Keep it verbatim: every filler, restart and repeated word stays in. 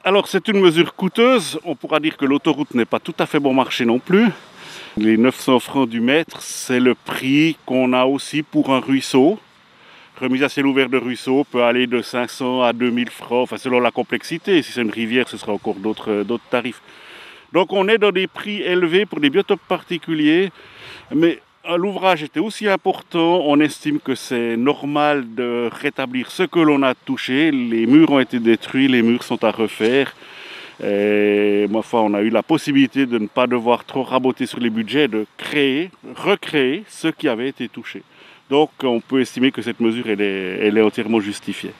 Alors c'est une mesure coûteuse, on pourra dire que l'autoroute n'est pas tout à fait bon marché non plus. Les neuf cents francs du mètre, c'est le prix qu'on a aussi pour un ruisseau. Remise à ciel ouvert de ruisseau peut aller de cinq cents à deux mille francs, enfin selon la complexité. Si c'est une rivière, ce sera encore d'autres, d'autres tarifs. Donc on est dans des prix élevés pour des biotopes particuliers, mais l'ouvrage était aussi important. On estime que c'est normal de rétablir ce que l'on a touché. Les murs ont été détruits, les murs sont à refaire. Et ma foi, on a eu la possibilité de ne pas devoir trop raboter sur les budgets, de créer, recréer ce qui avait été touché. Donc on peut estimer que cette mesure elle est, elle est entièrement justifiée.